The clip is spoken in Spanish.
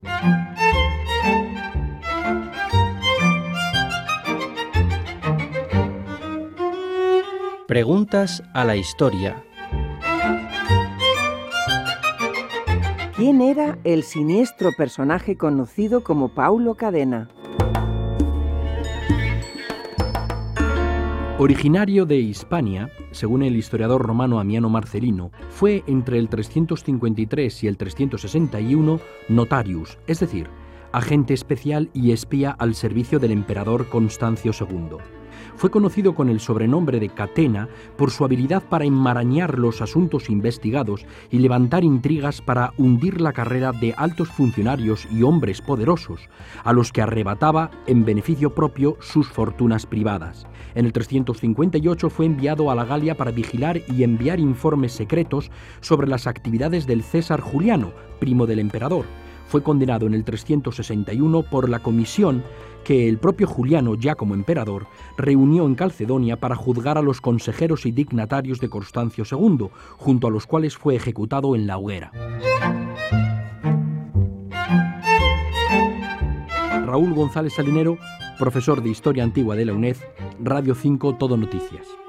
Preguntas a la historia. ¿Quién era el siniestro personaje conocido como Paulo Cadena? Originario de Hispania, según el historiador romano Amiano Marcelino, fue entre el 353 y el 361 notarius, es decir, agente especial y espía al servicio del emperador Constancio II. Fue conocido con el sobrenombre de Catena por su habilidad para enmarañar los asuntos investigados y levantar intrigas para hundir la carrera de altos funcionarios y hombres poderosos, a los que arrebataba en beneficio propio sus fortunas privadas. En el 358 fue enviado a la Galia para vigilar y enviar informes secretos sobre las actividades del César Juliano, primo del emperador. Fue condenado en el 361 por la comisión que el propio Juliano, ya como emperador, reunió en Calcedonia para juzgar a los consejeros y dignatarios de Constancio II, junto a los cuales fue ejecutado en la hoguera. Raúl González Salinero, profesor de Historia Antigua de la UNED, Radio 5 Todo Noticias.